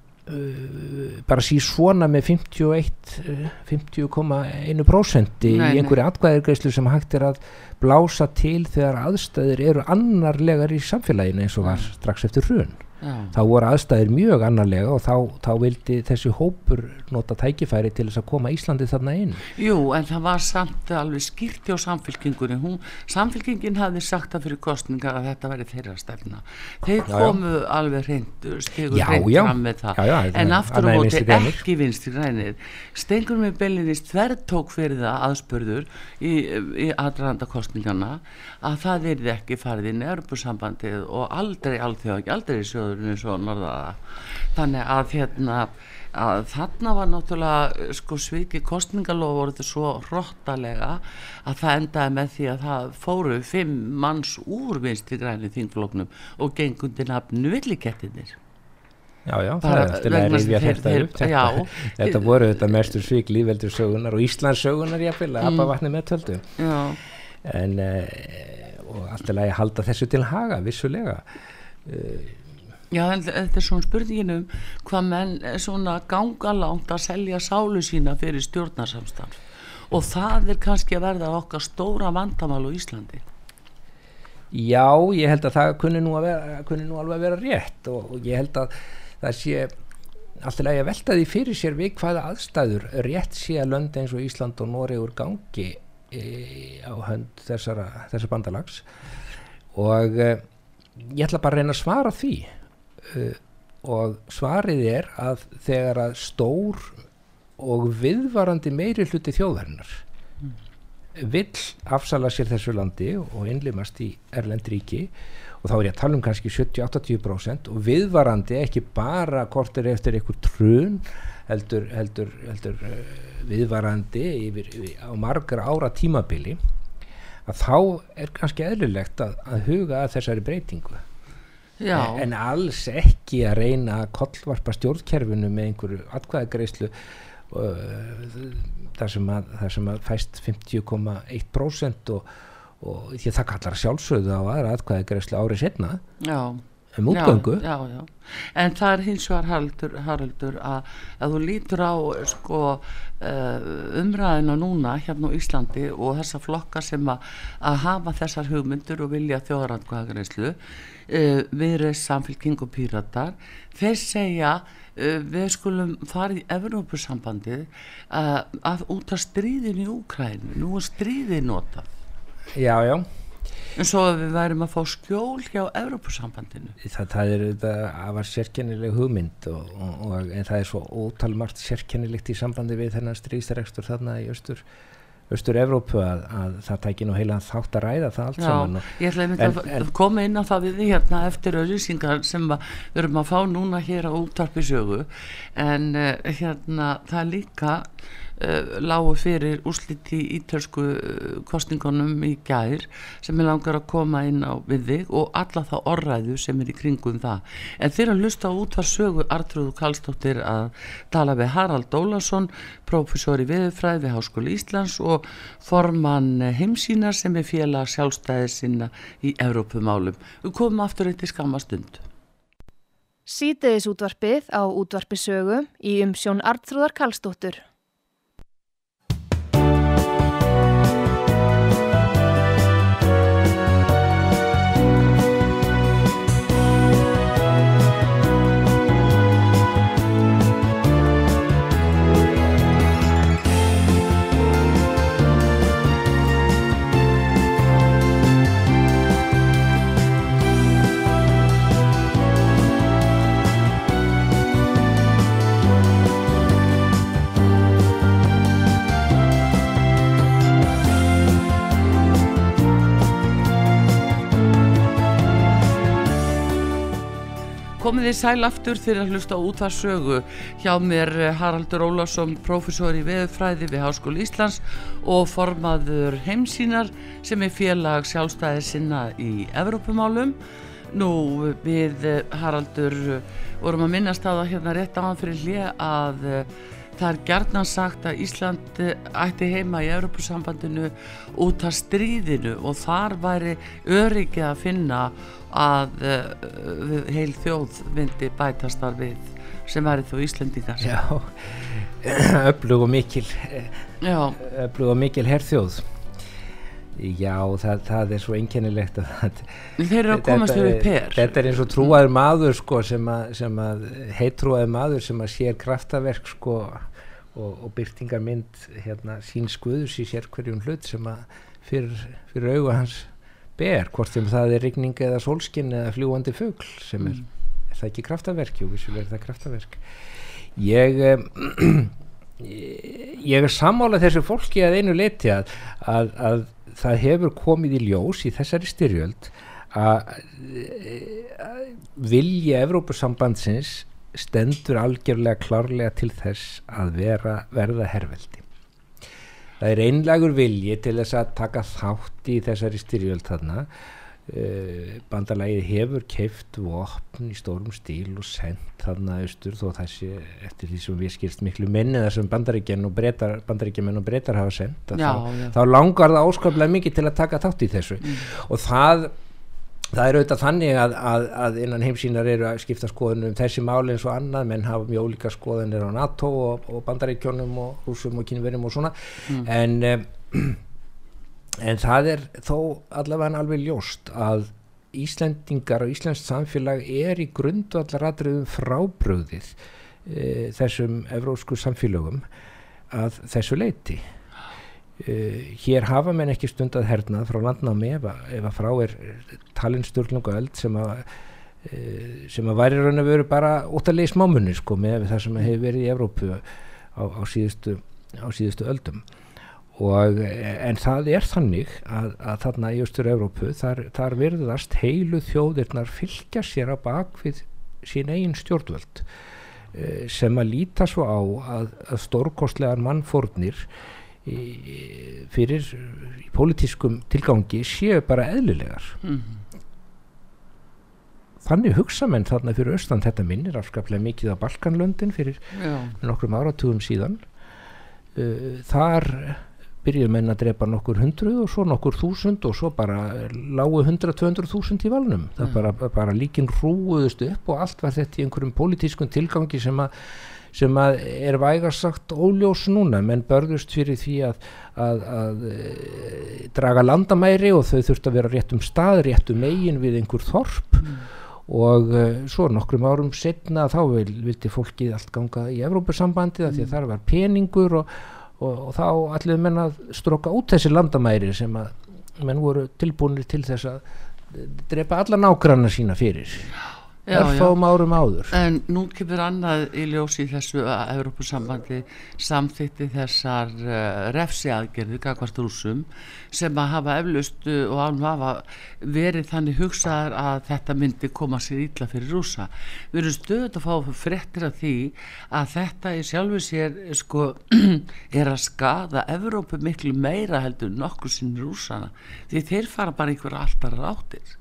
Speaker 3: uh, bara sí svona með fimmtíu og eitt, fimmtíu komma eitt prósent í einhverju atkvæðagreiðslu sem hægt er að blása til þegar aðstæður eru annarlegar í samfélaginu eins og var strax eftir hrun. Já. Þá voru aðstæður mjög annarlega og þá, þá vildi þessi hópur nota tækifæri til þess að koma Íslandi þarna inn.
Speaker 2: Jú, en það var samt alveg skýrt hjá samfylkingunni. Hún, samfylkingin hafði sagt það fyrir kosningar að þetta væri þeirra stefna. Þeir já, komu já. alveg hreint, stegur hreint fram með það. Já, já, en aftur á móti ekki vinstri grænir. Steingrímur Beinteins þvertók fyrir það aðspurður í, í aðdraganda kosningarna að það verði ekki farið inn í Evrópusambandið og aldrei alþjóð, aldrei sjóður eins og norðaða. Þannig að hérna að þarna var náttúrulega sko sviki kosningalofurð svo hrottalega að það endaði með því að það fóru fimm manns úr vinstri grænu þingflokknum og gengundi nafnu villikettirnir.
Speaker 3: Já, já, það er eftir að rifja þetta upp. Þetta, já, þetta voru þetta mestur svik lýðveldur sögunar og Íslands sögunar jafnvel að mm. Apavatni með töldu. Já. En uh, og alltaf að halda þessu til haga, vissulega. Uh,
Speaker 2: Já, en þetta er svona spurningin um hvað menn svona ganga langt að selja sálu sína fyrir stjórnarsamstarf og það er kannski að verða okkar stóra vandamál á Íslandi.
Speaker 3: Já, ég held að það kunni nú, að vera, kunni nú alveg að vera rétt og, og ég held að það sé alltaf að velta því fyrir sér við hvaða aðstæður rétt sé að lönd eins og Ísland og Noregur gangi e, á hönd þessara, þessar bandalags og e, ég ætla bara að reyna að svara því. Uh, og svarið er að þegar að stór og viðvarandi meiri hluti þjóðarinnar mm. vill afsala sér þessu landi og innlimast í erlend ríki og þá er ég að tala um kannski sjötíu til áttatíu prósent og viðvarandi ekki bara kortir eftir einhver trun heldur, heldur, heldur viðvarandi yfir, yfir, á margra ára tímabili, að þá er kannski eðlilegt að, að huga að þessari breytingu. Já. En alls ekki að reyna að kollvarpa stjórnkerfinu með einhverju atkvæðagreiðslu uh, þar sem að, þar sem að fæst fimmtíu komma eitt prósent og, og því að það kallar sjálfsögðu á aðra atkvæðagreiðslu árið seinna. Já. Um útgöngu.
Speaker 2: Já, já, já. En það er hins vegar Haraldur, Haraldur að, að þú lítur á sko, uh, umræðina núna hérna á Íslandi og þessa flokka sem að, að hafa þessar hugmyndur og vilja þjóðaratkvæðagreiðslu, uh, Viðreisn, Samfylking og Píratar, þeir segja uh, við skulum fara í Evrópusambandið uh, að út af stríðin í Úkraínu, nú er stríðið notað.
Speaker 3: Já, já.
Speaker 2: En svo að við værum að fá skjól hjá Evrópusambandinu.
Speaker 3: Það, það er þetta að var sérkennileg hugmynd og, og, og en það er svo ótalmargt sérkennilegt í sambandi við þennan stríðsrekstur þarna í austur, austur Evrópu að, að það tæki nú heila þátt að ræða það allt
Speaker 2: Já,
Speaker 3: saman.
Speaker 2: Já, ég ætla einmitt að en, koma inn á það við hérna eftir auglýsingar sem við erum að fá núna hér á Útvarpi Sögu en uh, hérna það líka Uh, lágu fyrir úrslit í ítölsku uh, kosningunum í gær sem er langar að koma inn á við þig og alla þá orðræðu sem er í kringum það. En þeir að hlusta á Útvarp Sögu Arnþrúður Karlsdóttir að tala við Harald Ólafsson, prófessor í veðurfræði við Háskóla Íslands og formann Heimssýnar sem er félag sjálfstæðissinna í Evrópumálum. Við komum aftur eitt í skamma stund.
Speaker 1: Síðdegis útvarpið á Útvarpi Sögu í umsjón Arnþrúðar Karlsdóttur.
Speaker 2: Komið þið sæl aftur fyrir að hlusta á Útvarp Sögu. Hjá mér Haraldur Ólafsson, prófessor í veðurfræði við Háskóla Íslands og formaður Heimssýnar sem er félag sjálfstæðissinna í Evrópumálum. Nú við Haraldur vorum að minnast á það hérna rétt áðan fyrir hlé að það er gjarnan sagt að Ísland ætti heima í Evrópusambandinu út af stríðinu og þar væri öryggi að finna að uh, heil þjóð myndi bætast þar við sem væri þó Íslendingar.
Speaker 3: Já, öflug og mikil Já. öflug og mikil herþjóð. Já, það, það er svo einkennilegt að það,
Speaker 2: þeir eru að komast yfir per.
Speaker 3: Þetta er eins og trúaður maður sko, sem að, sem að heitrúaður maður sem að sér kraftaverk sko, og, og byrtingarmynd hérna, síns guðs í sér hverjum hlut sem að fyrir, fyrir augu hans ber, hvort sem það er rigning eða sólskinn eða fljúandi fugl sem er, mm. er það ekki kraftaverk, jú, vissulega er það kraftaverk. Ég um, ég er sammála þessu fólki að einu leyti að, að, að það hefur komið í ljós í þessari styrjöld að, að vilji Evrópusambandsins stendur algjörlega klárlega til þess að vera, verða herveldi. Það er einlægur vilji til þess að taka þátt í þessari styrjöld þarna. Uh, bandalagið hefur keypt vopn í stórum stíl og sendt þarna austur þó þessi eftir því sem við skilst miklu minni þar sem bandaríkjamenn og bretar, bandaríkjamenn og bretar hafa sendt já, þá, já. þá langar það óskaplega mikið til að taka þátt í þessu mm. og það Það er auðvitað þannig að, að, að innan Heimssýnar eru að skipta skoðunum um þessi máli eins og annað, menn hafa mjög ólíka skoðunir á NATO og, og Bandaríkjunum og Rússum og Kínverjum og svona mm. en, um, en það er þó allavega alveg ljóst að Íslendingar og íslenskt samfélag er í grundvallaratriðum frábrugðið e, þessum evrópsku samfélögum að þessu leyti. Uh, hér hafa menn ekki stundað hernað frá landnámi ef að, ef að frá er talin Sturlungaöld sem að uh, sem að væri raun og veru bara óttalegi smámunni sko með það sem hefur verið í Evrópu á, á síðustu á síðustu öldum og en það er þannig að, að þarna í austur Evrópu þar, þar virðast heilu þjóðirnar fylgja sér á bak við sín eigin stjórnvöld uh, sem að líta svo á að, að stórkostlegar mannfórnir í, fyrir í pólitískum tilgangi séu bara eðlilegar. Mm-hmm. Þannig hugsa menn þarna fyrir austan, þetta minnir afskaplega mikið á Balkanlöndin fyrir Já. nokkrum áratugum síðan. Uh, þar byrjuðu menn að drepa nokkur hundruð og svo nokkur þúsund og svo bara lágu hundrað, tvö hundruð þúsund í valnum. Það mm. bara, bara líkin hrúuðust upp og allt var þetta í einhverjum pólitískum tilgangi sem að, sem að er vægast sagt óljós núna. Menn börðust fyrir því að, að, að e, draga landamæri og þau þurftu að vera rétt um stað, rétt um eigin við einhver þorp mm. og uh, svo nokkrum árum setna þá vil, vildi fólkið allt ganga í Evrópusambandið mm. því að þar var peningur og Og, og þá allir menn að stroka út þessi landamæri sem að menn voru tilbúinir til þess að drepa alla nágranna sína fyrir örfáum árum áður.
Speaker 2: En nú kemur annað í ljós í þessu að Evrópusambandi samþykti þessar uh, refsiaðgerðir gagnvart Rússum sem að hafa eflaust uh, og án hafa verið þannig hugsaðar að þetta myndi koma sér illa fyrir Rússa. Við erum stöðugt að fá fréttir af því að þetta í sjálfu sér sko er að skaða Evrópu miklu meira heldur nokkur sinni Rússana því þeir fara bara einhverja alltaf ráttir.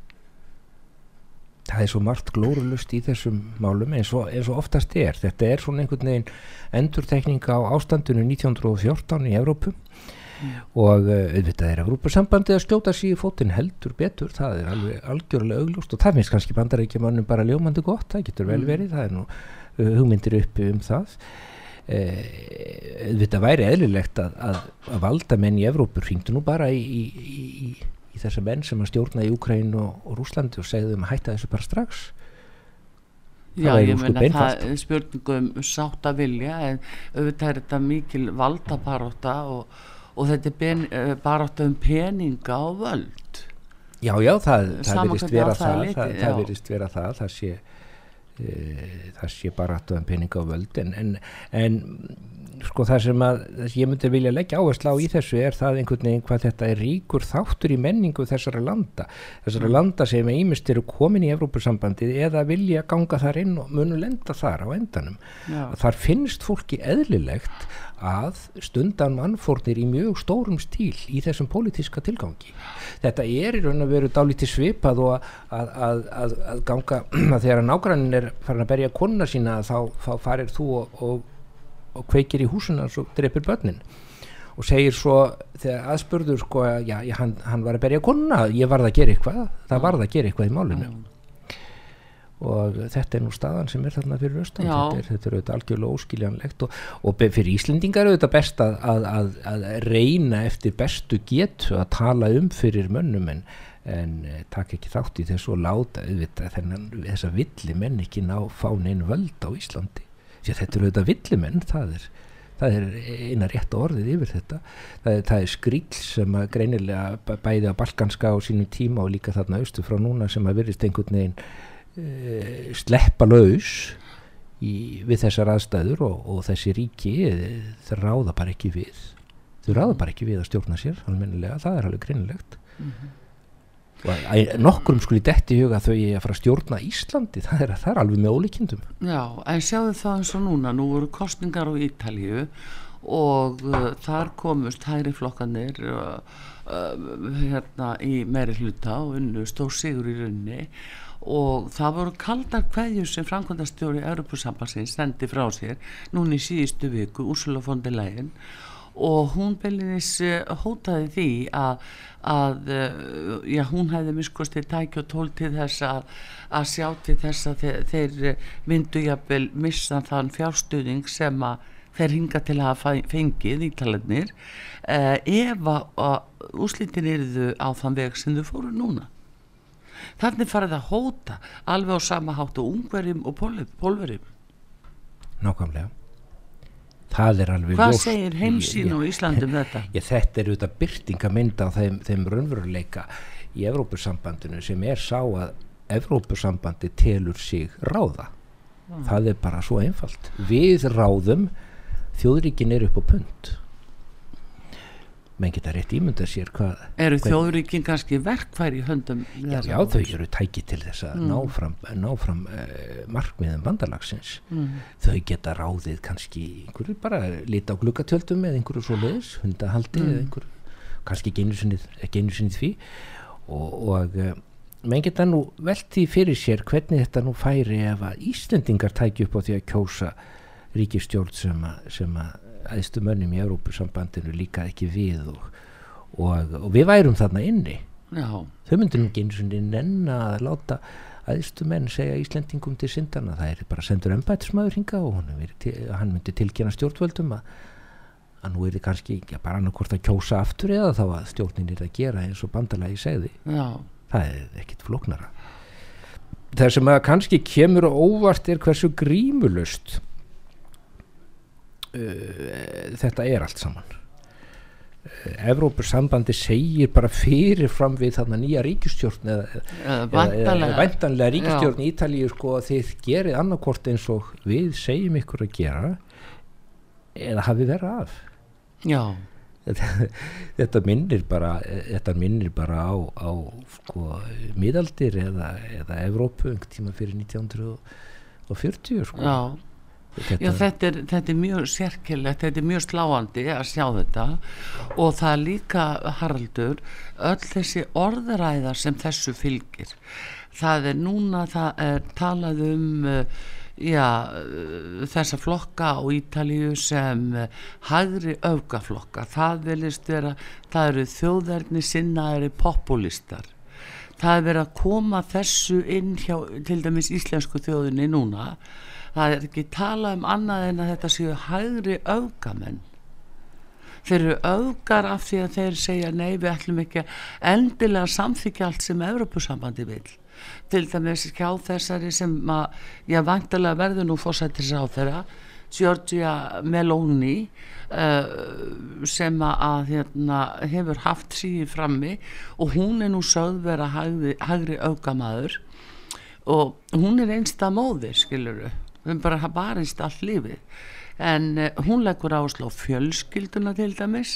Speaker 3: Það er svo margt glórulust í þessum málum eins og, eins og oftast er. Þetta er svona einhvern veginn endurtekning á ástandinu nítján hundruð og fjórtán í Evrópu mm. og uh, auðvitað er Evrópusambandið að skjóta sig í fótinn heldur betur, það er alveg algjörlega augljóst og það finnst kannski Bandaríkjamönnum bara ljómandi gott, það getur vel verið, það er nú uh, hugmyndir uppi um það. Uh, auðvitað væri eðlilegt að, að, að valdamenn í Evrópu hringdu nú bara í, í, í, í í þessa menn sem að stjórna í Úkraínu og, og Rússlandi og segðu um að hætta þessu bara strax.
Speaker 2: Já, ég meina það er spurningum sátt að vilja en auðvitað er þetta mikil valdabarátta og, og þetta er ben, barátta um peninga og völd.
Speaker 3: Já, já, það, það virðist vera það, það, það, það virðist vera það, það sé, e, það sé barátta um peninga og völd en, en, en sko það sem að ég myndi vilja leggja áherslu á í þessu er það einhvern veginn hvað þetta er ríkur þáttur í menningu þessara landa þessara mm. landa sem ýmist eru komin í Evrópusambandið eða vilja ganga þar inn og munu lenda þar á endanum og þar finnst fólki eðlilegt að stundan mannfórnir í mjög stórum stíl í þessum pólitíska tilgangi. Þetta er í raun og veru dálítið svipað og að, að, að, að ganga að þegar nágranninn er farin að berja konuna sína þá, þá farir þú og, og og kveikir í húsuna og drepir börnin og segir svo þegar aðspurður sko að já, já, hann, hann var að berja konuna, ég varð að gera eitthvað það varð að gera eitthvað í málinu mm. og þetta er nú staðan sem er þarna fyrir austan, þetta er, þetta er auðvitað algjörlega óskiljanlegt og, og fyrir Íslendingar er auðvitað best að, að, að, að reyna eftir bestu getu að tala um fyrir mönnum en, en taka ekki þátt í þessu og láta auðvitað þennan þessa villi menn ekki ná fá neinn völd á Íslandi. Því að þetta eru auðvitað villimenn, það er, það er eina rétta orðið yfir þetta. Það er, það er skríll sem að greinilega bæði á balkanska á sínum tíma og líka þarna austur frá núna sem að virðist einhvern veginn e, sleppa laus í, við þessar aðstæður og, og þessi ríki þau ráða bara ekki við. Þau ráða bara ekki við að stjórna sér almennilega, það er alveg greinilegt. Mm-hmm. og nokkrum skuli detti í huga þau að fara að stjórna Íslandi, það er, það er alveg með ólíkindum.
Speaker 2: Já, en sjáðu það eins og núna, nú voru kosningar á Ítalíu og uh, þar komust hægri flokkanir uh, uh, hérna í meiri hluta og unnu stór sigur í rauninni og það voru kaldar kveðjur sem framkvæmdastjóri Evrópusambandsins sendi frá sér núna í síðustu viku, Ursula von der Leyen og hún beinlínis hótaði því að, að já, hún hefði miskostið tæki og tól til þess að, að sjá til þess að þeir, þeir myndu jafnvel missa þann fjárstuðning sem að þeir hinga til að hafa fengið ítalarnir eh, ef að úrslitin yrðu á þann veg sem þau fóru núna. Þannig farið að hóta alveg á sama hátt og Ungverjum og Pólverjum.
Speaker 3: Nákvæmlega. Það er alveg
Speaker 2: Hvað ljóst. Segir heimsýn á Íslandi um þetta?
Speaker 3: Ég, þetta er auðvitað birtingamynda á þeim, þeim raunveruleika í Evrópusambandinu sem er sá að Evrópusambandi telur sig ráða. Mm. Það er bara svo einfalt. Við ráðum, þjóðríkin er upp á punt. menn geta rétt ímynda sér hvað
Speaker 2: eru þjóðríkin kannski verkfæri í höndum
Speaker 3: já, já þau eru tæki til þess að mm. ná fram, ná fram uh, markmiðum bandalagsins mm. þau geta ráðið kannski einhverju bara lita á gluggatjöldum eða einhverju svoleiðis, hundahaldi mm. eða einhverju, kannski ekki einu sinni, ekki einu sinni því og, og uh, menn geta nú velti fyrir sér hvernig þetta nú færi ef að Íslendingar tæki upp á því að kjósa ríkisstjórn sem að, sem að æðstu mönnum í Evrópusambandinu líka ekki við og, og, og við værum þarna inni
Speaker 2: Já.
Speaker 3: Þau myndir nú ekki einu sinni nenna að láta æðstu menn segja Íslendingum til syndana, það er bara sendur embættismaður hingað og hann, til, hann myndi tilkynna stjórnvöldum að, að nú er þið kannski ekki bara annarkvort að kjósa aftur eða þá að stjórnin er að gera eins og bandalagi segði
Speaker 2: Já. Það
Speaker 3: er ekkit flóknara. Það sem að kannski kemur og óvart er hversu grímulust Uh, þetta er allt saman uh, Evrópusambandi segir bara fyrir fram við þarna nýja ríkisstjórn eða, eða, eða væntanlega ríkisstjórn í Ítalíu sko að þið gerið annarkvort eins og við segjum ykkur að gera eða hafi verið af
Speaker 2: Já
Speaker 3: þetta, þetta minnir bara þetta minnir bara á, á sko miðaldir eða, eða Evrópu einhvern tíma fyrir nítján hundruð fjörutíu sko
Speaker 2: Já Þetta. Já, þetta er, þetta er mjög sérkennilegt, þetta er mjög sláandi að sjá þetta og það er líka, Haraldur, öll þessi orðræða sem þessu fylgir. Það er núna, það er talað um já, þessa flokka á Ítalíu sem hægri öfgaflokka. Það vilist vera, það eru þjóðerni sinnaðari populistar. Það er verið að koma þessu inn hjá, til dæmis íslensku þjóðinni núna. Það er ekki talað um annað en að þetta séu hægri öfgamenn. Þeir eru öfgar af því að þeir segja nei, við ætlum ekki endilega samþykja allt sem Evrópusambandi vil. Til dæmis hjá þessari sem að, já, væntanlega verður nú forsætisráðherra, Giorgia Meloni, uh, sem að hérna, hefur haft síði frammi og hún er nú sögð vera hægri, hægri öfgamaður og hún er einsta móðir, skilurðu. Við bara barist allt lífið en uh, hún leggur áherslu á fjölskylduna til dæmis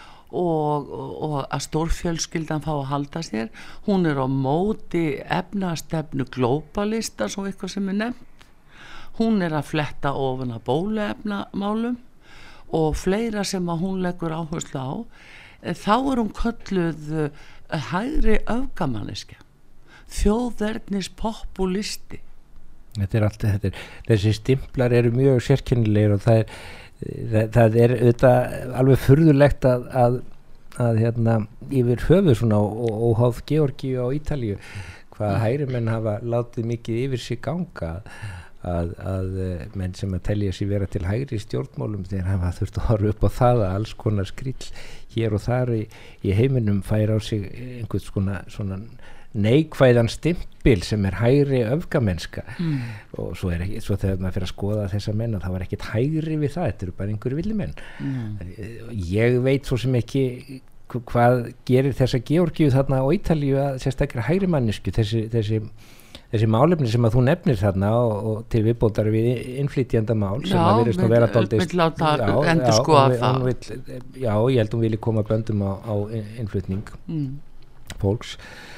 Speaker 2: og, og, og að stórfjölskyldan fá að halda sér hún er á móti efnastefnu glóbalista svo eitthvað sem er nefnt hún er að fletta ofan að bóluefnamálum og fleira sem að hún leggur áherslu á þá er hún kölluð uh, hægri öfgamanniska þjóðverðnis populisti.
Speaker 3: Þetta er allt, þetta er, þessi stimplar eru mjög sérkennilegir og það er, það, það er auðvitað alveg furðulegt að, að, að hérna, yfir höfuð svona óháð Georgíu á Ítalíu hvað hægri menn hafa látið mikið yfir sig ganga að, að menn sem að telja sig vera til hægri stjórnmálum þeir hafa þurft að horfa upp á það að alls konar skrill hér og þar í, í heiminum fær á sig einhvers konar svona neikvæðan stimpil sem er hægri öfgamennska mm. og svo er ekki, svo þegar maður fyrir að skoða þessa menn þá er ekkert hægri við það, þetta eru bara einhverju villimenn mm. ég veit svo sem ekki hvað gerir þessa Georgíu þarna á Ítalíu að sérstaklega hægri mannisku þessi, þessi, þessi málefni sem að þú nefnir þarna og, og til viðbótar við innflytjanda mál sem já, að verðist að vera daldist
Speaker 2: endur skoða það
Speaker 3: vill, já, ég held hún vilji koma böndum á, á innflytning mm. fólks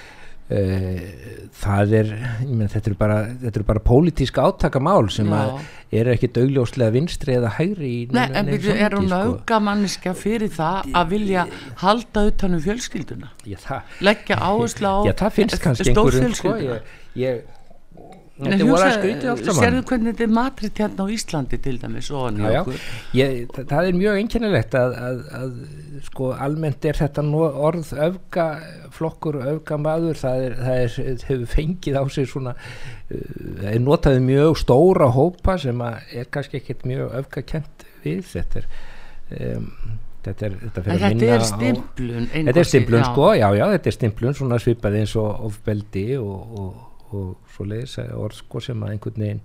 Speaker 3: Uh, það er ég meina, þetta eru bara, þetta eru bara pólitísk átakamál sem að eru ekki augljóslega vinstri eða hægri í
Speaker 2: Nei, en við erum sko. Öfgamanniska fyrir það að vilja halda utan um fjölskylduna
Speaker 3: já, það,
Speaker 2: leggja áherslu á
Speaker 3: já, það finnst kannski einhverjum sko, ég, ég þetta voru að skrýta allt saman
Speaker 2: sérðu hvernig þetta er matrit hérna á Íslandi til dæmis og
Speaker 3: já, já. Ég, það, það er mjög einkennilegt að, að, að sko almennt er þetta orð öfgaflokkur og öfgamaður það, er, það er, hefur fengið á sig svona það er notað mjög stóra hópa sem að er kannski ekkert mjög öfgakent við þetta er um, þetta er, þetta
Speaker 2: þetta er stimplun
Speaker 3: á, þetta er stimplun sko, já já þetta er stimplun svona svipað eins og ofbeldi og, og og svo leiðis orð sko sem að einhvern veginn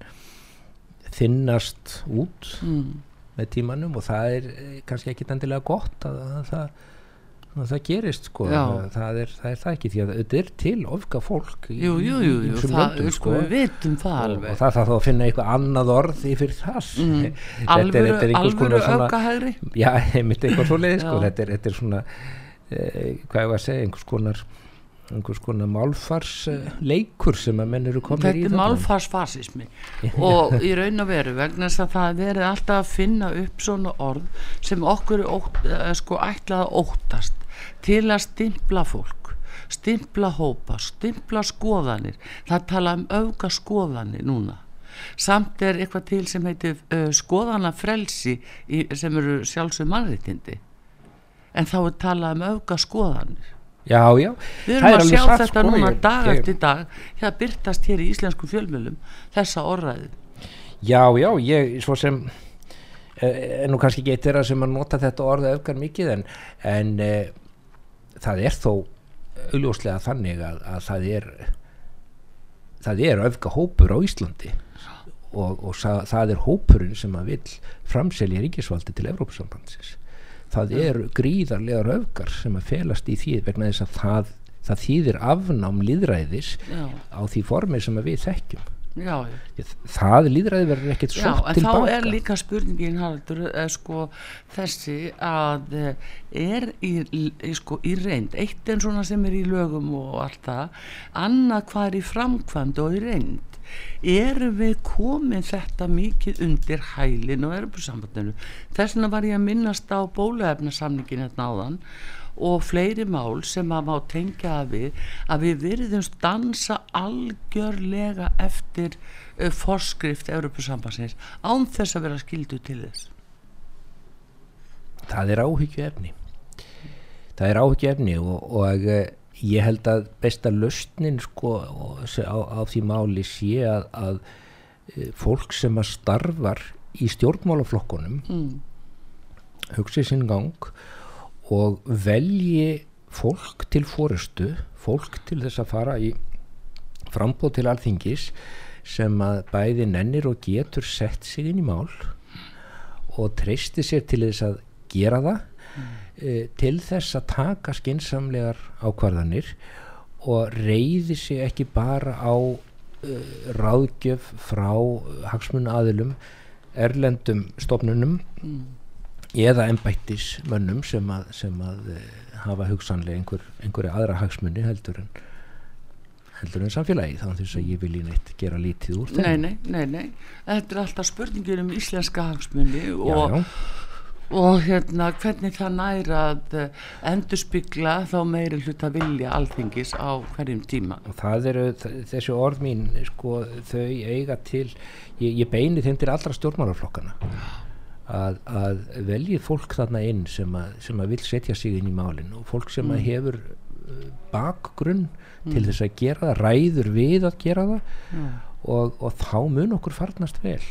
Speaker 3: þinnast út mm. með tímanum og það er kannski ekki endilega gott að, að það það gerist sko, það, það, er, það er það ekki því að þetta er til ofga fólk í,
Speaker 2: jú, jú, jú, jú. Það,
Speaker 3: löndum,
Speaker 2: sko, við vitum það
Speaker 3: og,
Speaker 2: alveg
Speaker 3: og það þarf þá að finna eitthvað annað orð yfir það
Speaker 2: mm.
Speaker 3: þetta
Speaker 2: alvöru,
Speaker 3: er, þetta er
Speaker 2: alvöru öfgahægri
Speaker 3: já, einmitt eitthvað svo leið sko. þetta, er, þetta er svona eh, hvað ég var að segja, einhvers konar einhvers konar málfarsleikur sem að menn eru komið í
Speaker 2: þetta er málfarsfasismi og í raun og veru vegna þess að það verið alltaf að finna upp svona orð sem okkur er ótt, sko, ætlað að óttast til að stimpla fólk, stimpla hópa, stimpla skoðanir, það tala um öfga skoðanir núna, samt er eitthvað til sem heitir uh, skoðanafrelsi í, sem eru sjálfsögð mannréttindi, en þá er talað um öfga skoðanir.
Speaker 3: Já, já.
Speaker 2: Við erum að sjá þetta
Speaker 3: sko,
Speaker 2: núna
Speaker 3: ég,
Speaker 2: dag
Speaker 3: ég,
Speaker 2: eftir dag, það byrtast hér í íslensku fjölmiðlum þessa orðræðu.
Speaker 3: Já, já, ég svo sem er nú kannski ekki eitt þeirra sem að nota þetta orða öfgar mikið en, en e, það er þó augljóslega þannig að, að það er það er öfga hópur á Íslandi og, og það, það er hópurinn sem að vill framselja ríkisvaldi til Evrópusambandsins. Það eru gríðarlegar öfgar sem að felast í því vegna þess að það, það þýðir afnám lýðræðis já. Á því formi sem við þekkjum. Já, já. Það lýðræði verður ekkert sótt tilbaka.
Speaker 2: Já, en þá er líka spurningin Haraldur, er sko þessi að er í, í, sko, í reynd, eitt en svona sem er í lögum og allt það, annað hvað er í framkvæmd og í reynd. Erum við komin þetta mikið undir hælinn og Evrópusambandinu? Þess vegna var ég að minnast á bóluefnasamningin hérna áðan og fleiri mál sem að má tengja að við að við virðumst dansa algjörlega eftir uh, forskrift Evrópusambandsins án þess að vera skyldu til þess.
Speaker 3: Það er áhyggjuefni. Það er áhyggjuefni og, og ég held að besta lausnin sko, á, á því máli sé að, að fólk sem að starfar í stjórnmálaflokkunum mm. hugsi sinn gang og velji fólk til forystu, fólk til þess að fara í framboð til Alþingis sem að bæði nennir og getur sett sig inn í mál og treysti sér til þess að gera það mm. til þess að taka skynsamlegar ákvarðanir og reiði sig ekki bara á uh, ráðgjöf frá hagsmunaaðilum, erlendum stofnunum mm. eða embættismönnum sem að, sem að uh, hafa hugsanlega einhver, einhverja aðra hagsmuni heldur en heldur en samfélagi, þannig þess að ég vilji neitt gera lítið úr þeim.
Speaker 2: Nei, nei, nei, nei. Þetta er alltaf spurningir um íslenska hagsmuni og
Speaker 3: já, já.
Speaker 2: og hérna hvernig það næra að endurspegla þá meiri hluta vilja Alþingis á hverjum tíma.
Speaker 3: Og það eru þessi orð mín sko, þau eiga til ég, ég beini þeim til allra stjórnmálaflokkana að, að veljið fólk þarna inn sem að, sem að vil setja sig inn í málin og fólk sem mm. að hefur bakgrunn mm. til þess að gera það, ræður við að gera það mm. og, og þá mun okkur farnast vel.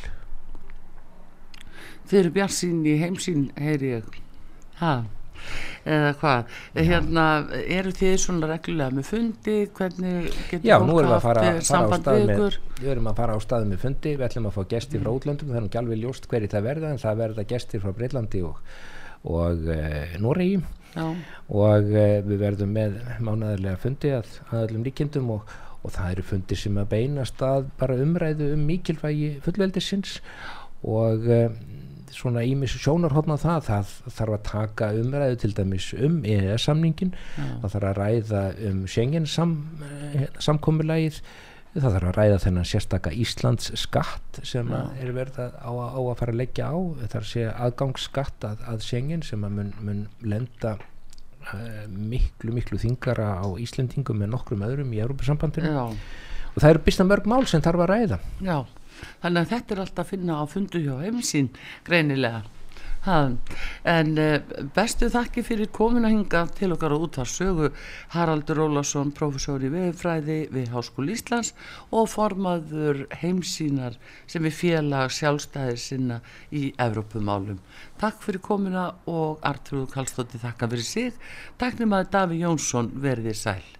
Speaker 2: Þið eru bjartsýn í heimsýn, heyri ég. Ha, eða hvað? Hérna, eru þið svona reglulega með fundi? Hvernig getur
Speaker 3: Já,
Speaker 2: fólk haft samband við ykkur?
Speaker 3: Við erum að fara á stað með fundi, við ætlum að fá gestir mm. frá útlöndum, það er ekki alveg ljóst hverju það verða, en það verða gestir frá Breitlandi og, og e, Noregi og e, við verðum með mánaðarlega fundi að, að öllum líkindum og, og það eru fundir sem að beinast að bara umræðu um mikilvægi fullveldisins og e, svona ýmis sjónarhorn á það, það þarf að taka umræðu til dæmis um E E S-samningin, það þarf að ræða um Schengen sam, samkomulagið, það þarf að ræða þennan sérstaka Íslands skatt sem að er verið að, á, á að fara að leggja á, það er að segja aðgangsskatt að, að Schengen sem að mun, mun lenda uh, miklu, miklu þingara á Íslendingum með nokkrum öðrum í Evrópusambandinu og það eru býsna mörg mál sem þarf að ræða.
Speaker 2: Já. Þannig að þetta er alltaf að finna á fundu hjá heimsýn greinilega. Ha, en uh, bestu þakki fyrir komuna hingað til okkar á Útvarpssögu Haraldur Ólafsson, prófessor í veðurfræði við Háskóla Íslands og formaður heimsýnar sem er félag sjálfstæðir sinna í Evrópumálum. Takk fyrir komuna og Arnþrúður Karlsdóttir þakka fyrir sig. Tæknimaður Davíð Jónsson, verið þér sæl.